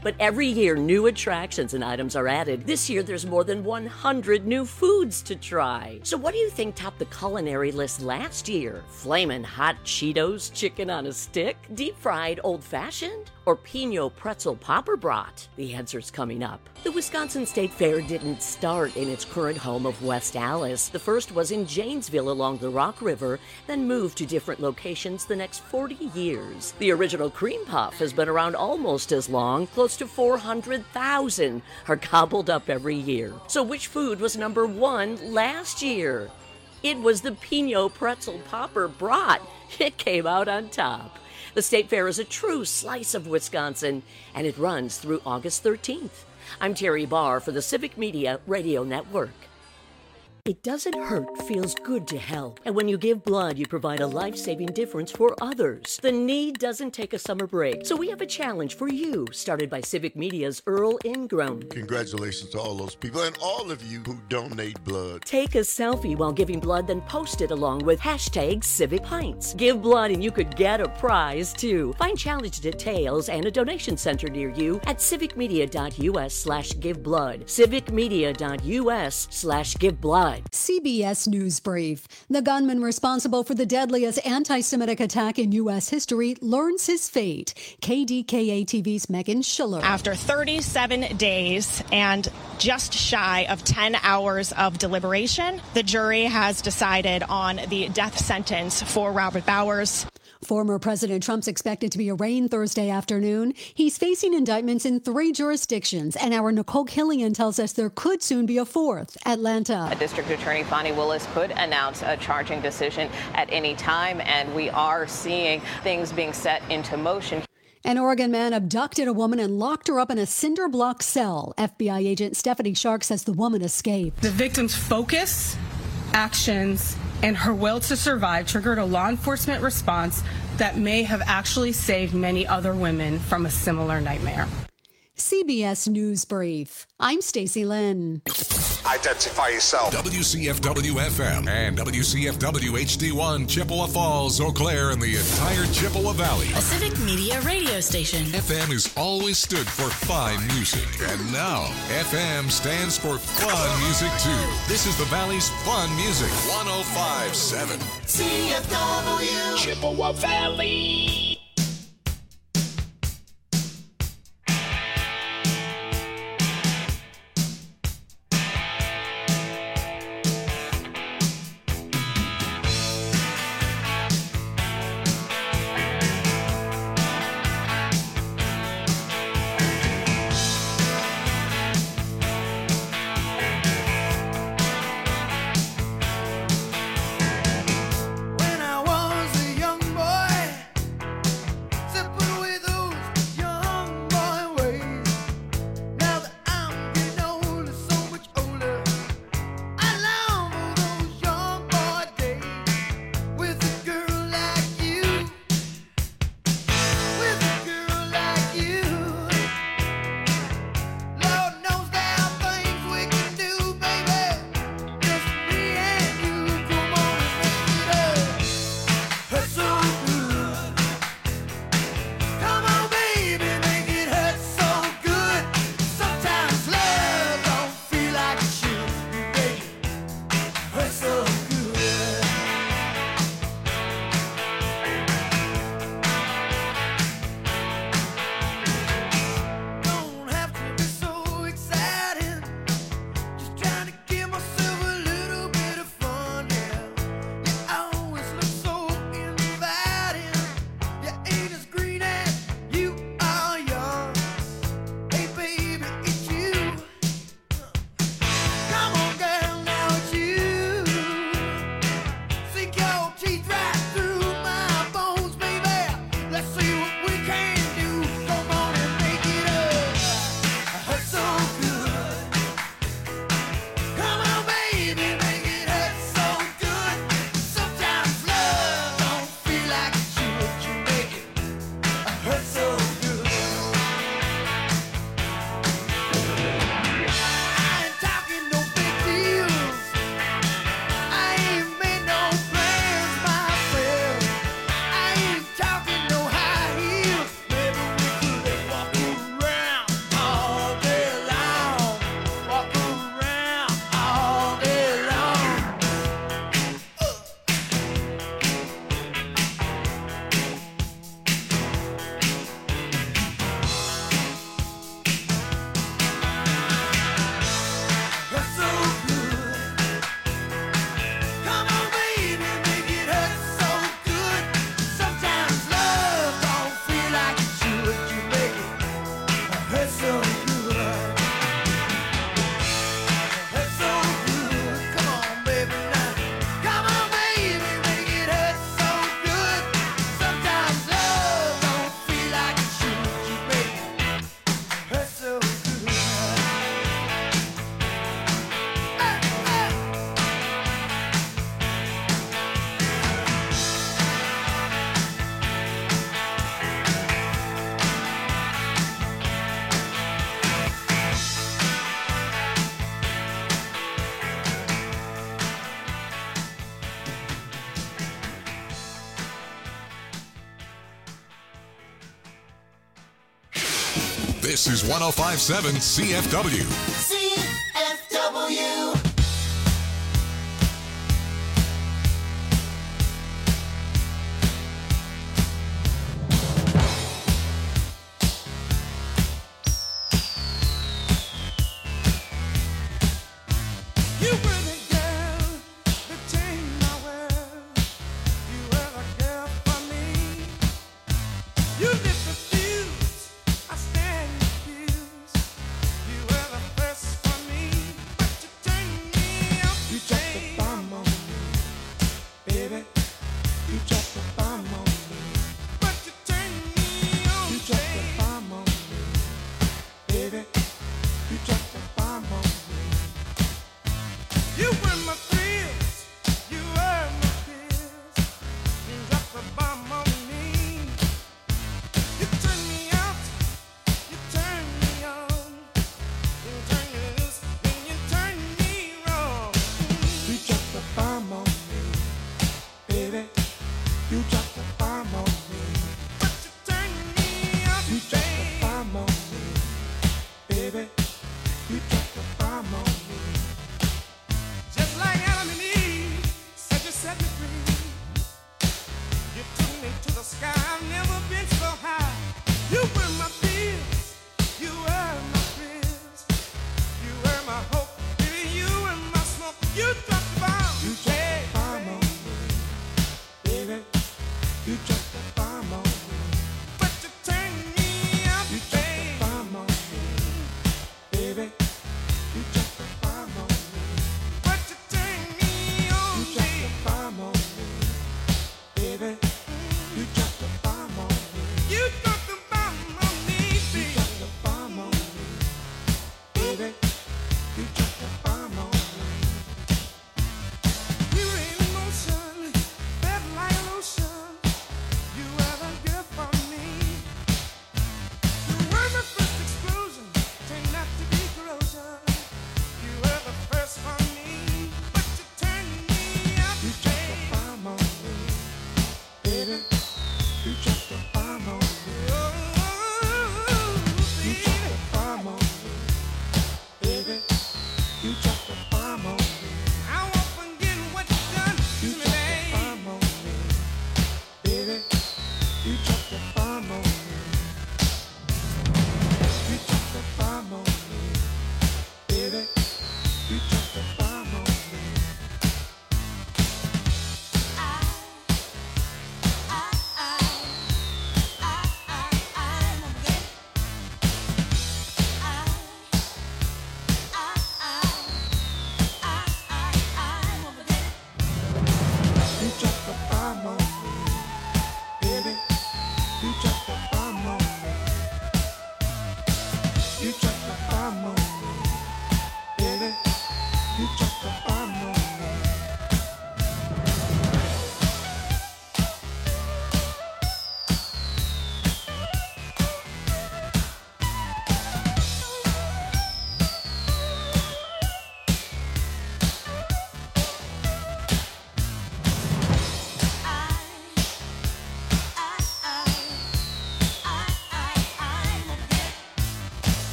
But every year, new attractions and items are added. This year, there's more than 100 new foods to try. So what do you think topped the culinary list last year? Flamin' hot Cheetos chicken on a stick? Deep-fried old-fashioned? Or Pino pretzel popper brat? The answer's coming up. The Wisconsin State Fair didn't start in its current home of West Allis. The first was in Janesville along the Rock River, then moved to different locations the next 40 years. The original cream puff has been around almost as long. Close to 400,000 are gobbled up every year. So which food was number one last year? It was the Pino pretzel popper brat. It came out on top. The State Fair is a true slice of Wisconsin, and it runs through August 13th. I'm Terry Barr for the Civic Media Radio Network. It doesn't hurt, feels good to help. And when you give blood, you provide a life-saving difference for others. The need doesn't take a summer break. So we have a challenge for you, started by Civic Media's Earl Ingram. Congratulations to all those people and all of you who donate blood. Take a selfie while giving blood, then post it along with hashtag Civic Pints. Give blood and you could get a prize, too. Find challenge details and a donation center near you at civicmedia.us/giveblood. civicmedia.us/giveblood. CBS News Brief. The gunman responsible for the deadliest anti-Semitic attack in U.S. history learns his fate. KDKA TV's Megan Schiller. After 37 days and just shy of 10 hours of deliberation, the jury has decided on the death sentence for Robert Bowers. Former President Trump's expected to be arraigned Thursday afternoon. He's facing indictments in 3 jurisdictions, and our Nicole Killian tells us there could soon be a 4th. Atlanta. District Attorney Bonnie Willis could announce a charging decision at any time, and we are seeing things being set into motion. An Oregon man abducted a woman and locked her up in a cinder block cell. FBI agent Stephanie Shark says the woman escaped. The victim's focus, actions, and her will to survive triggered a law enforcement response that may have actually saved many other women from a similar nightmare. CBS News Brief. I'm Stacey Lynn. Identify yourself. WCFW-FM and WCFW-HD1, Chippewa Falls, Eau Claire, and the entire Chippewa Valley. A Civic Media radio station. FM has always stood for fine music, and now FM stands for fun music, too. This is the Valley's fun music, 105.7. CFW. Chippewa Valley. When I was a young boy, This is 105.7 CFW. CFW. You lit the fuse, I stand confused. You were the first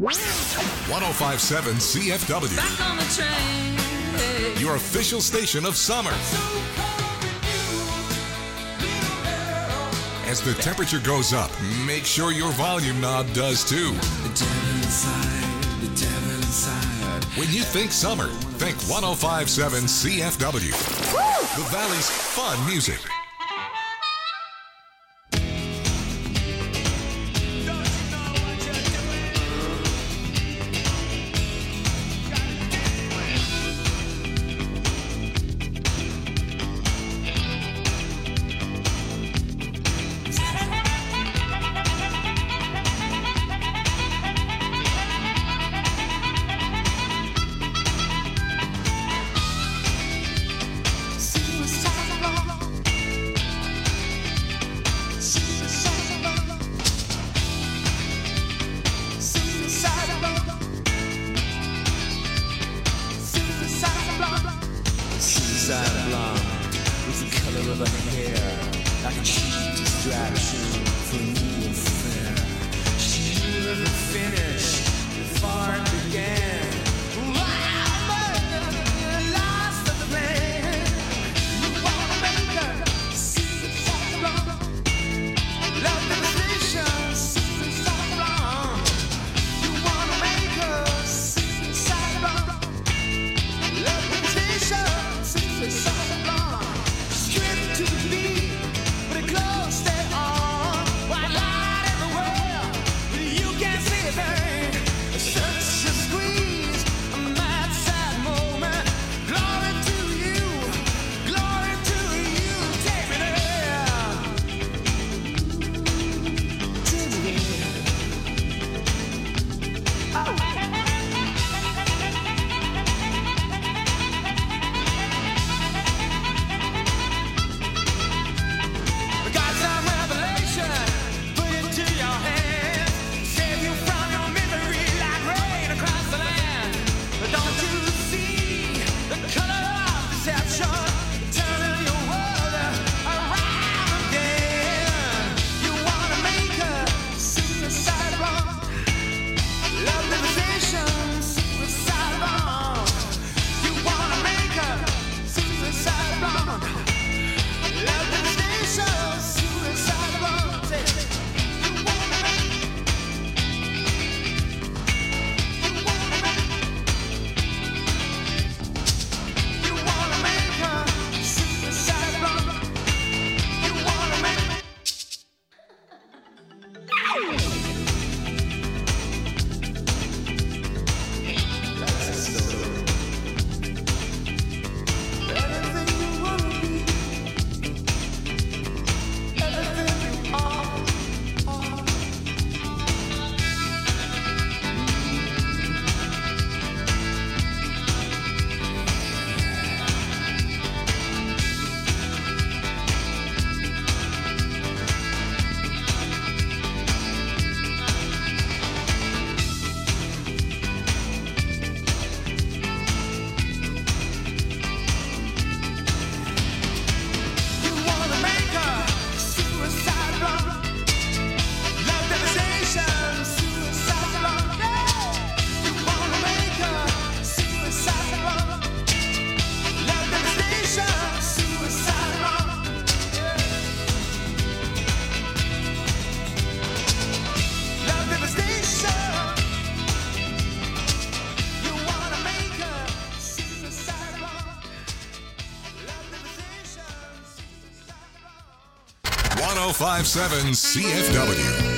1057 CFW. Back on the train. Your official station of summer. As the temperature goes up, make sure your volume knob does too. The devil inside, the devil inside. When you think summer, think 1057 CFW. The Valley's fun music. .1057 CFW.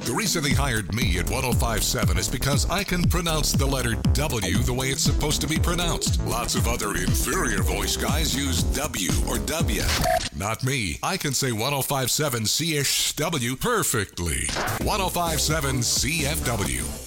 The reason they hired me at 105.7 is because I can pronounce the letter W the way it's supposed to be pronounced. Lots of other inferior voice guys use W or W. Not me. I can say 105.7 CSW perfectly. 105.7 CFW.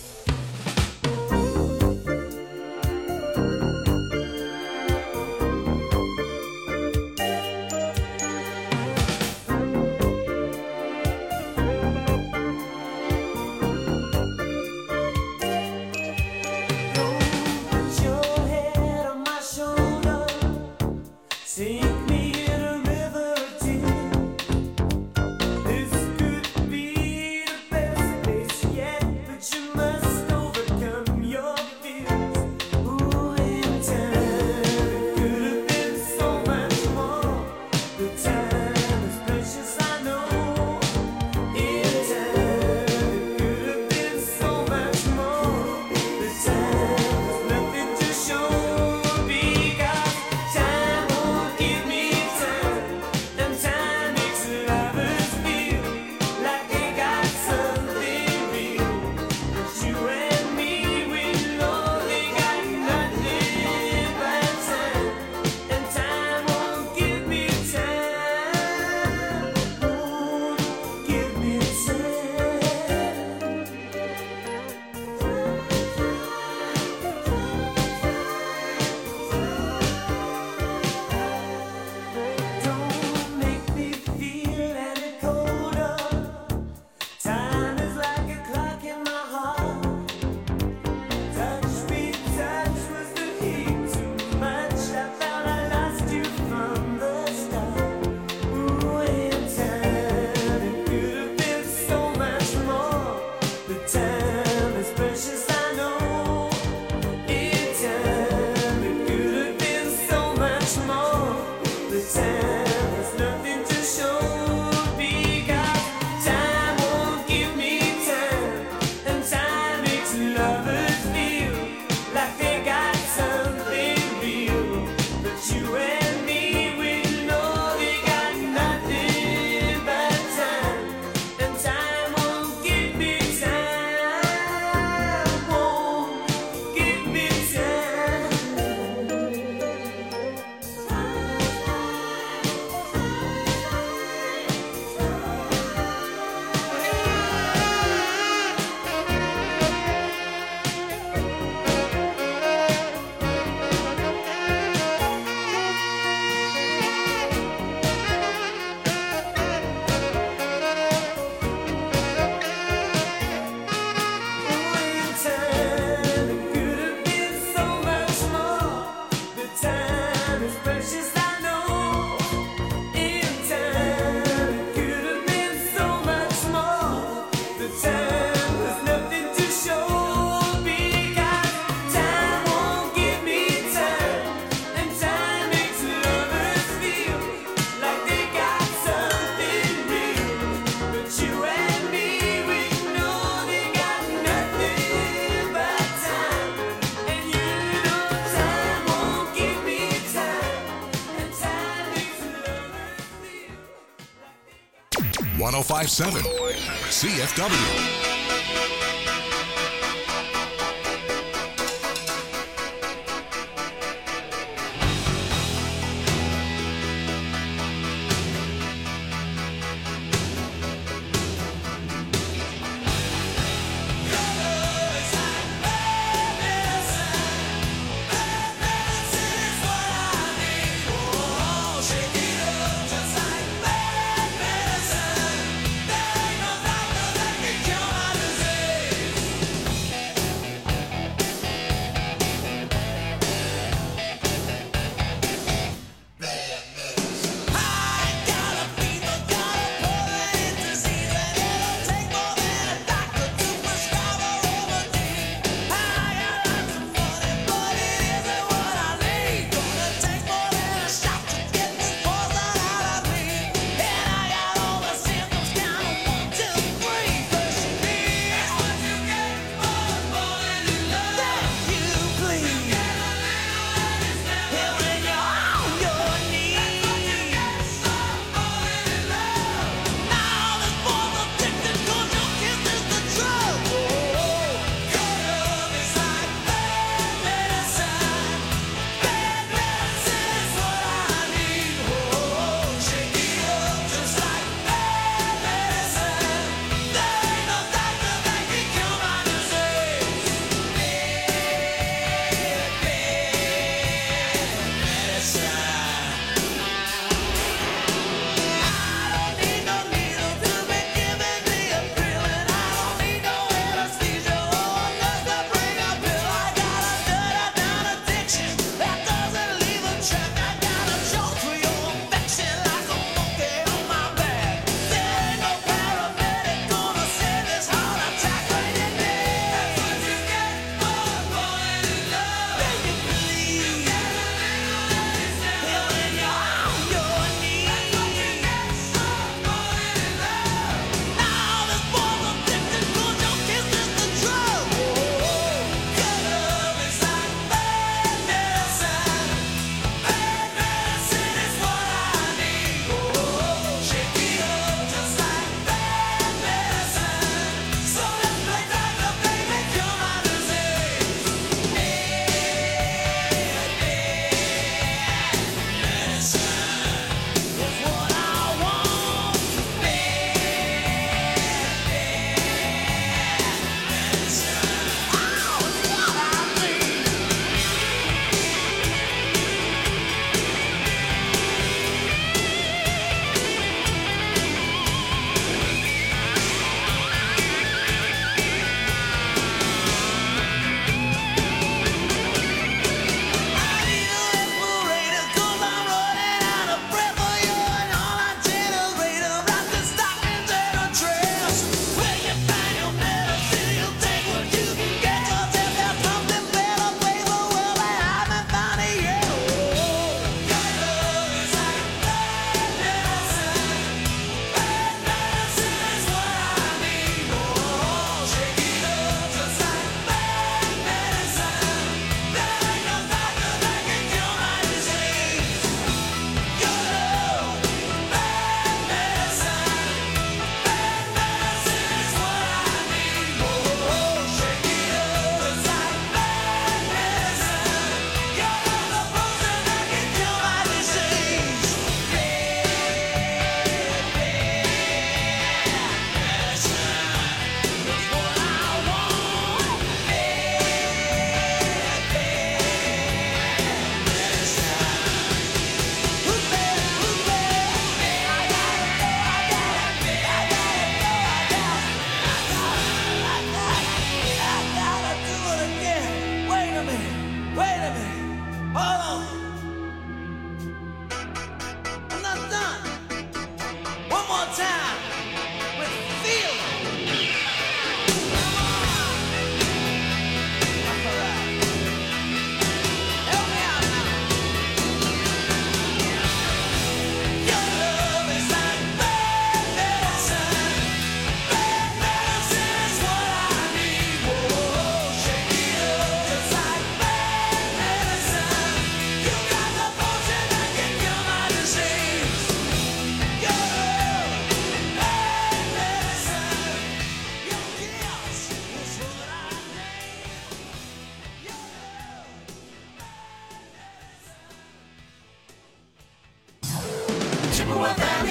.5.7 CFW.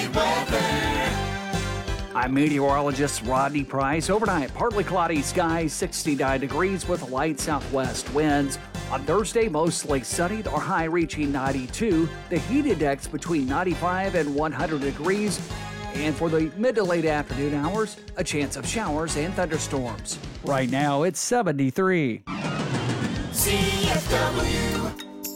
weather. I'm meteorologist Rodney Price. Overnight, partly cloudy skies, 69 degrees with light southwest winds. On Thursday, mostly sunny, our high reaching 92. The heat index between 95 and 100 degrees. And for the mid to late afternoon hours, a chance of showers and thunderstorms. Right now, it's 73. CFW.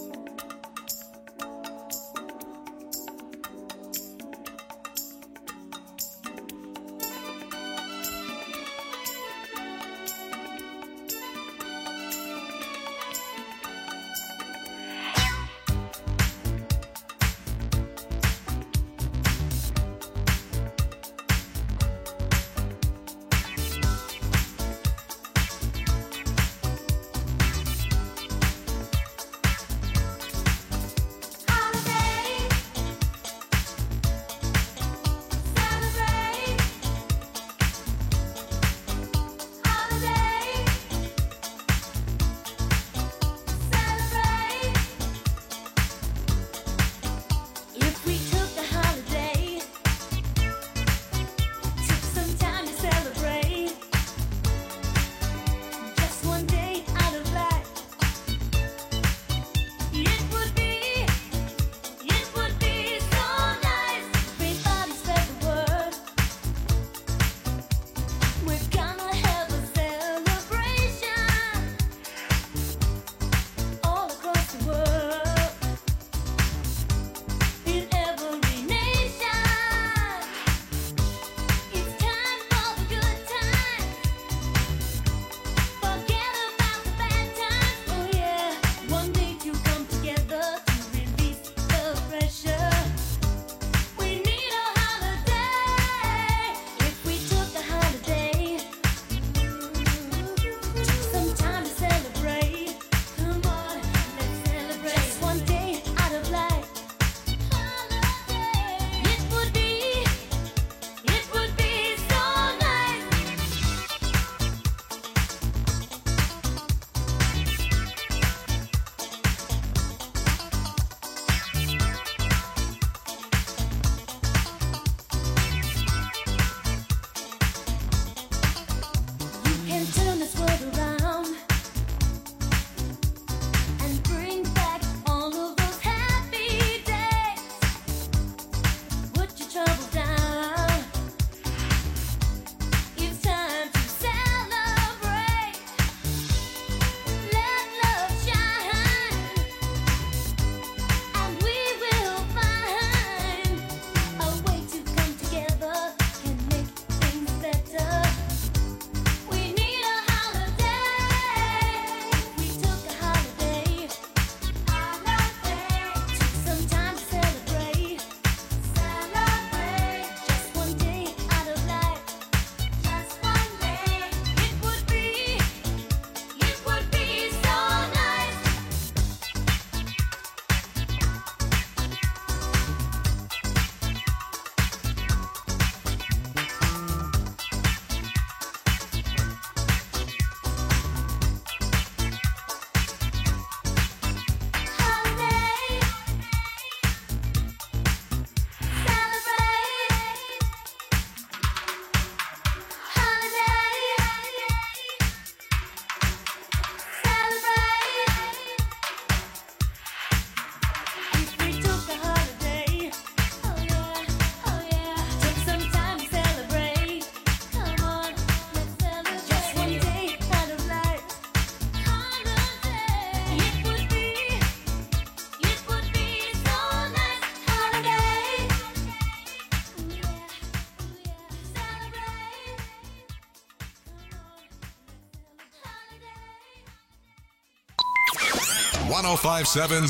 .1057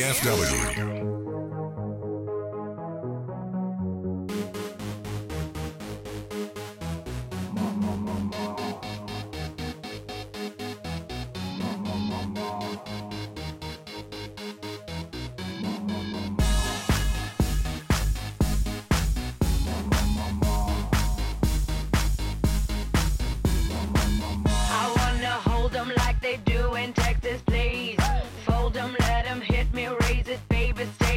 CFW. They do in Texas, please. Fold them, let them hit me, raise it, baby, stay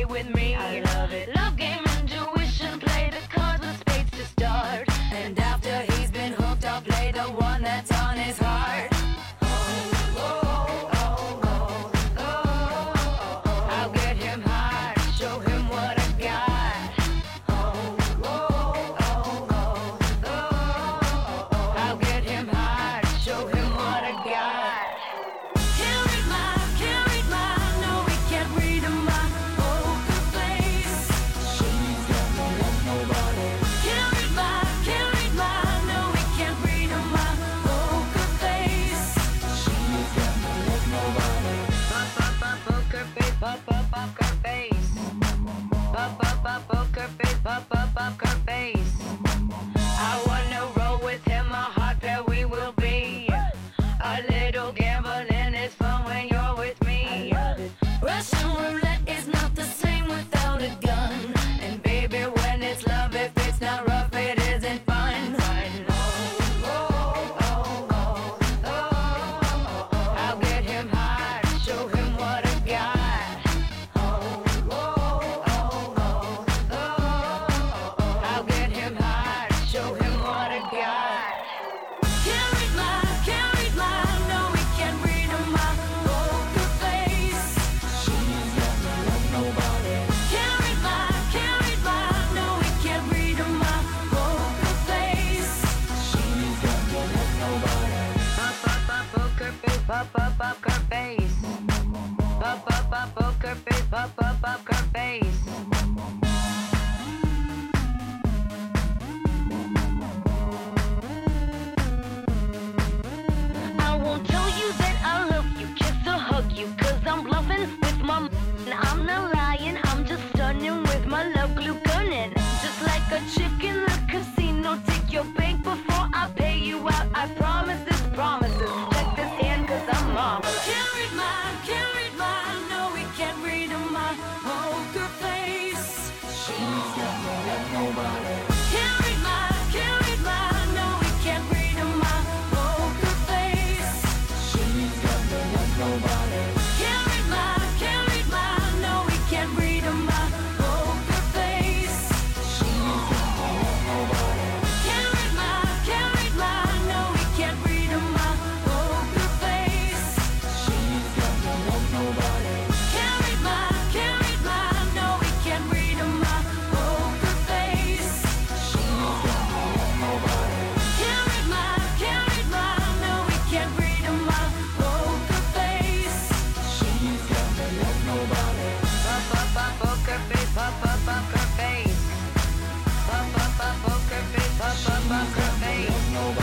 poker face.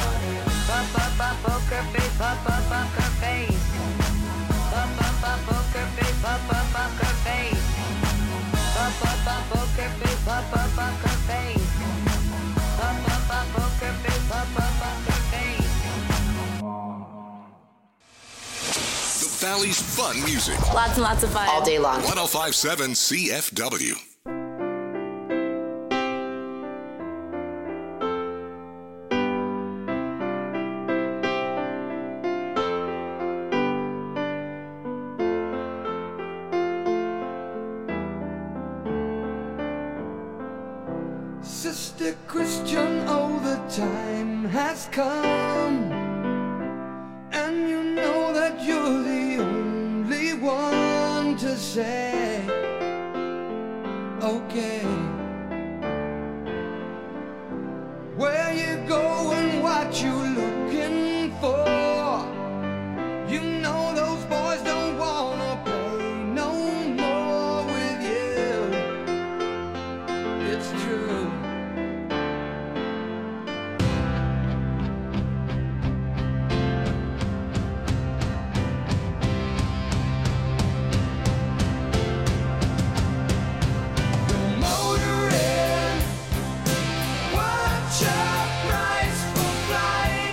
Poker face, poker face. Poker face, poker face. Poker face, poker face. Poker face, poker face. The Valley's fun music. Lots and lots of fun. All day long. 105.7 CFW. Sister Christian, oh, the time has come, and you know that you're the only one to say, okay. Where you going, what you looking for? You know those boys don't wanna play no more with you. It's true. Motoring, watch your price for flying.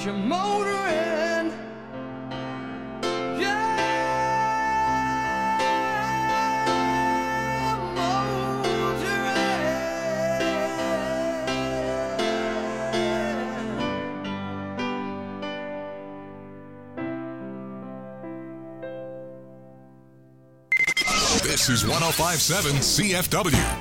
get your motor in. Yeah, motor in. This is 105.7 CFW.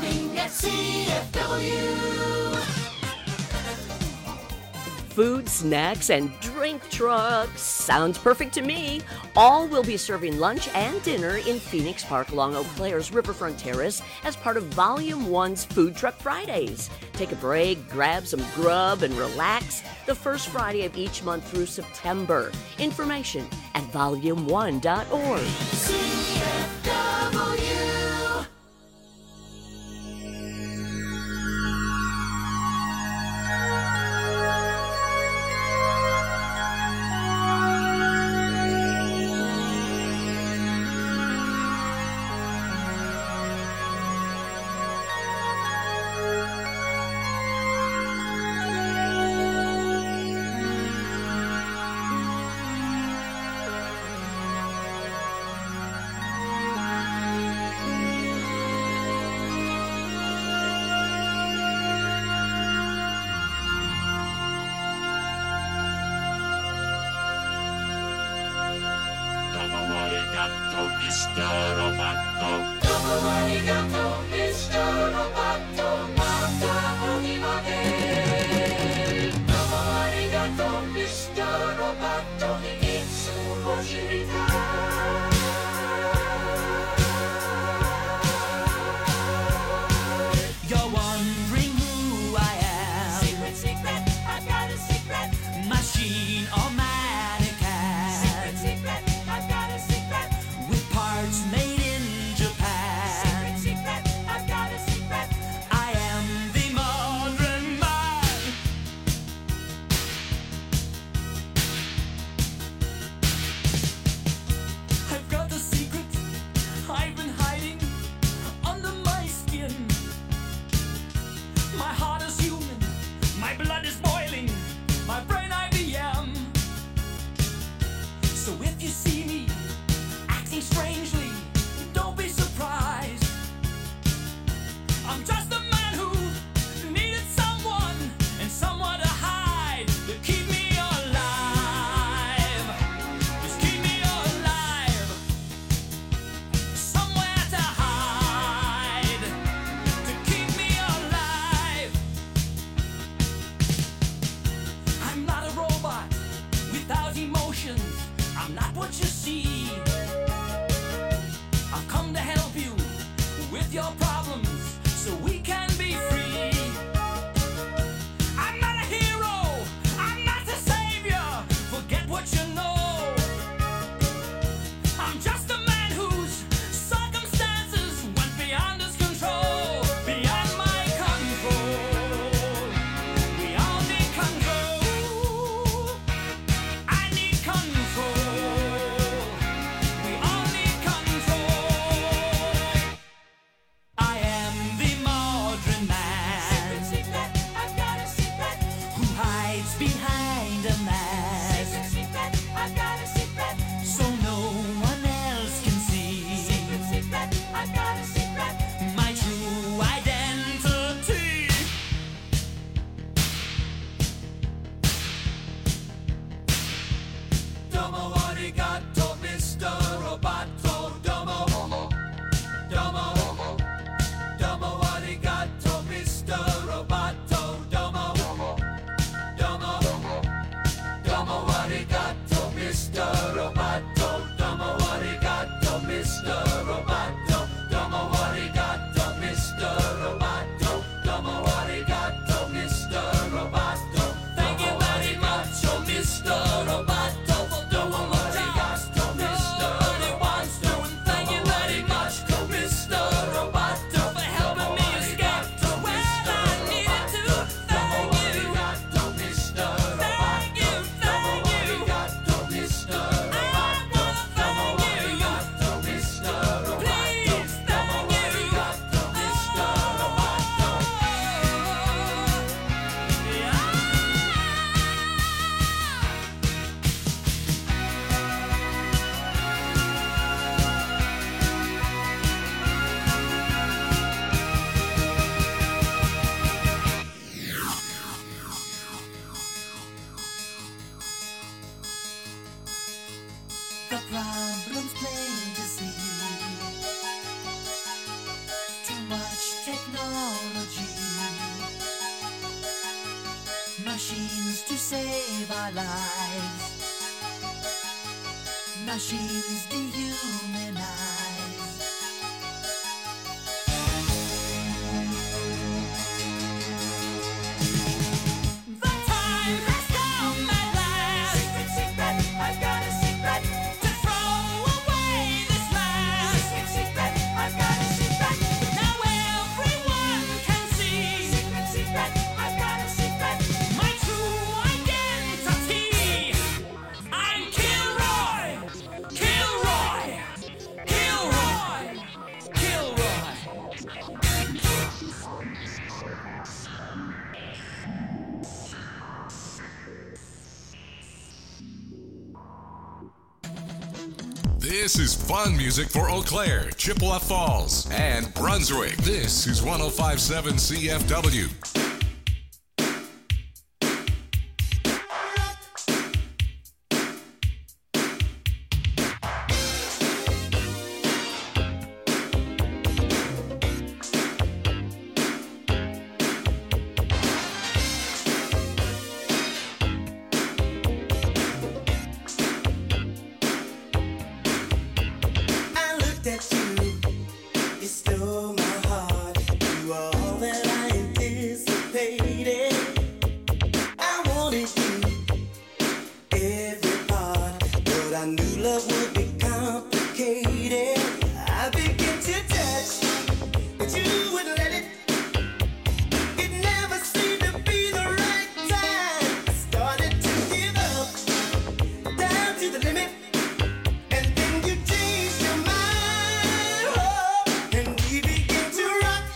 Coming at CFW. Food, snacks, and drink trucks. Sounds perfect to me. All will be serving lunch and dinner in Phoenix Park along Eau Claire's Riverfront Terrace as part of Volume 1's Food Truck Fridays. Take a break, grab some grub, and relax the first Friday of each month through September. Information at volume1.org. CFW. You're wondering who I am. Secret, secret, I've got a secret. Machine or mannequin. Secret, secret, I've got a secret. With parts made in Japan. Secret, secret, Machines to save our lives. Machines dehumanize. The time has come at last. Secret, secret, I've got a secret. To throw away this mask. Secret, secret, I've got a secret. Now everyone can see. Secret, secret, I've got a secret. My true identity. I'm Kilroy. Kilroy. Kilroy. Kilroy. This is fun music for Eau Claire, Chippewa Falls, and Brunswick. This is 105.7 CFW. I looked at you, you stole my heart. You are all that I anticipated. I wanted you, every part, but I knew love would be complicated. I began to touch, but you wouldn't let it. It never seemed to be the right time. I started to give up, down to the limit. And then you changed your mind, oh, and we began to rock,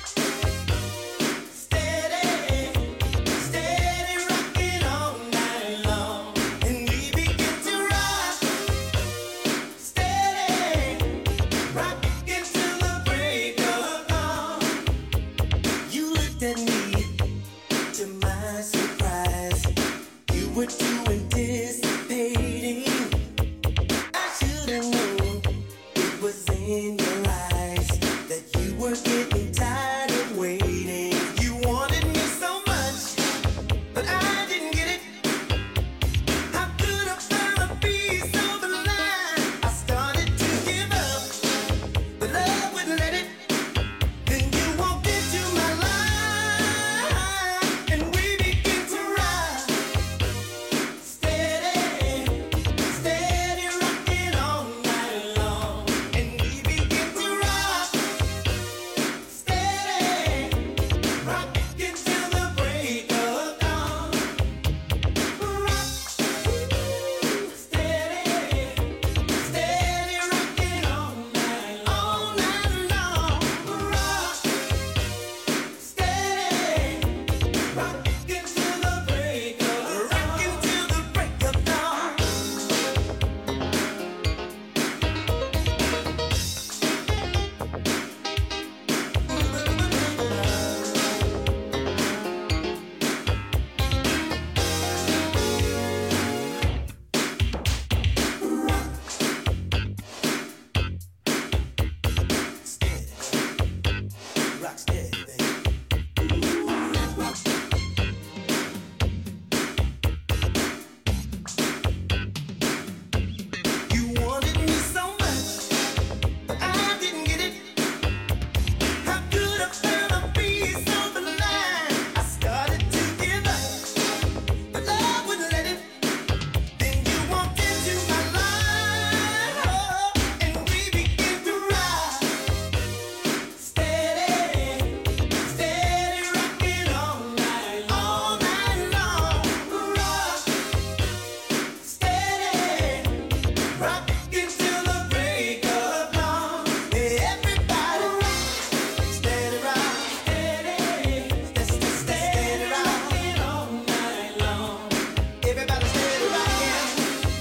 steady, steady rocking all night long. And we began to rock, steady, rocking till the break of dawn. You looked at me, to my surprise, you were too anticipating. I should have known it was in your eyes that you were getting tired of waiting. You wanted me so much, but I didn't get it. How could I find a piece of the line? I started to give up, but love wouldn't let it. Then you walked into my life, and we began to ride, steady, steady rocking all night long. And we began to rock, steady, rocking till the break of dawn. Rock, steady, steady rocking all night long. Rock, steady, rocking till the break of dawn. Rock steady, baby. You wanted me so much, but I didn't get it. How could I find a piece of the line? I started to give up, but love wouldn't let it. Then you walked into my life, oh, and we began to ride, steady, steady rocking all night long. Rock, steady, rocking till the break of dawn. Everybody rock, steady rock, steady rocking all night long. Everybody steady rocking,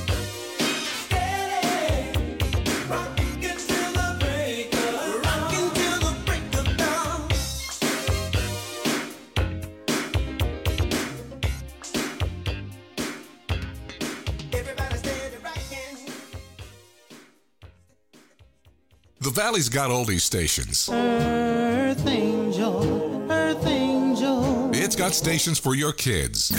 steady rocking till the break of dawn. Everybody steady rocking. The Valley's got oldies stations. Earth angel, earth angel. It's got stations for your kids.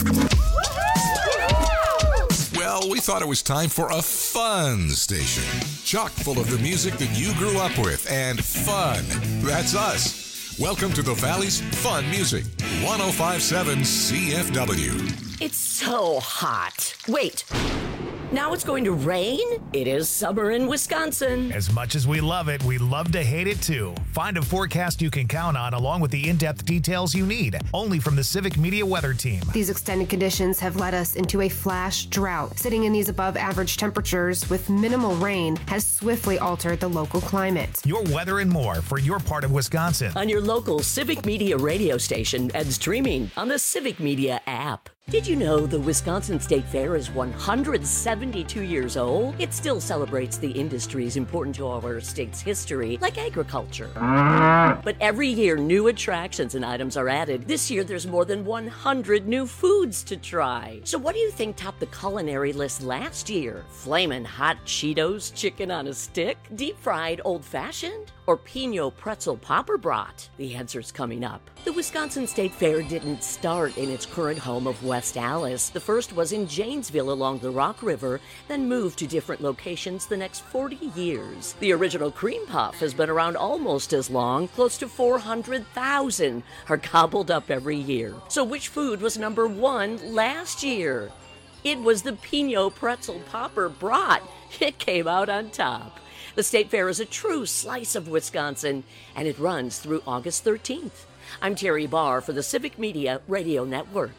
Well, we thought it was time for a fun station. Chock full of the music that you grew up with, and fun. That's us. Welcome to the Valley's Fun Music, 105.7 CFW. It's so hot. Wait. Now it's going to rain? It is summer in Wisconsin. As much as we love it, we love to hate it too. Find a forecast you can count on along with the in-depth details you need, only from the Civic Media Weather Team. These extended conditions have led us into a flash drought. Sitting in these above average temperatures with minimal rain has swiftly altered the local climate. Your weather and more for your part of Wisconsin. On your local Civic Media radio station and streaming on the Civic Media app. Did you know the Wisconsin State Fair is 172 years old? It still celebrates the industries important to our state's history, like agriculture. But every year, new attractions and items are added. This year, there's more than 100 new foods to try. So what do you think topped the culinary list last year? Flamin' hot Cheetos chicken on a stick? Deep-fried old-fashioned? Or Pinot pretzel popper brat? The answer's coming up. The Wisconsin State Fair didn't start in its current home of West Allis. The first was in Janesville along the Rock River, then moved to different locations the next 40 years. The original cream puff has been around almost as long. Close to 400,000 are gobbled up every year. So which food was number one last year? It was the Pinot pretzel popper brat. It came out on top. The State Fair is a true slice of Wisconsin, and it runs through August 13th. I'm Terry Barr for the Civic Media Radio Network.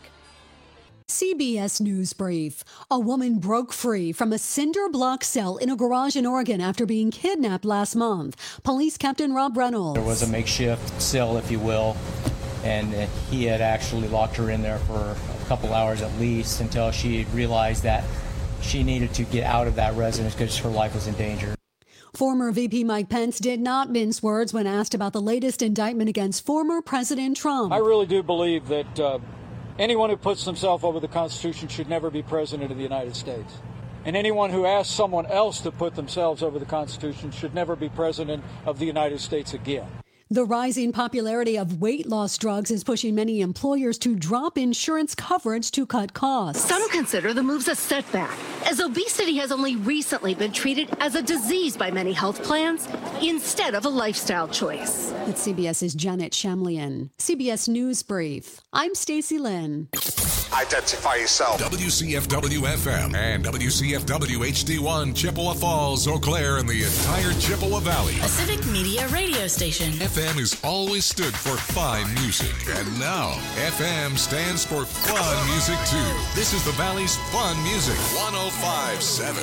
CBS News Brief. A woman broke free from a cinder block cell in a garage in Oregon after being kidnapped last month. Police Captain Rob Reynolds. There was a makeshift cell, if you will, and he had actually locked her in there for a couple hours at least until she realized that she needed to get out of that residence because her life was in danger. Former VP Mike Pence did not mince words when asked about the latest indictment against former President Trump. I really do believe that anyone who puts themselves over the Constitution should never be president of the United States. And anyone who asks someone else to put themselves over the Constitution should never be president of the United States again. The rising popularity of weight loss drugs is pushing many employers to drop insurance coverage to cut costs. Some consider the moves a setback, as obesity has only recently been treated as a disease by many health plans instead of a lifestyle choice. It's CBS's Janet Shamlian. CBS News Brief. I'm Stacey Lynn. Identify yourself. WCFW-FM and WCFW-HD1, Chippewa Falls, Eau Claire, and the entire Chippewa Valley. A Civic Media radio station. FM has always stood for fine music, and now FM stands for fun music too. This is the Valley's Fun Music, 105.7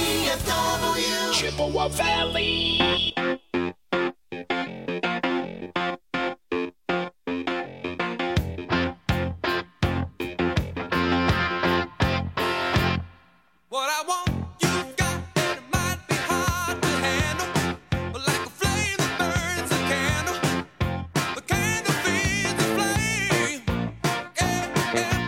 CFW Chippewa Valley. What I want, you've got, and it might be hard to handle. But like a flame that burns a candle, the candle feeds the flame. Yeah, yeah.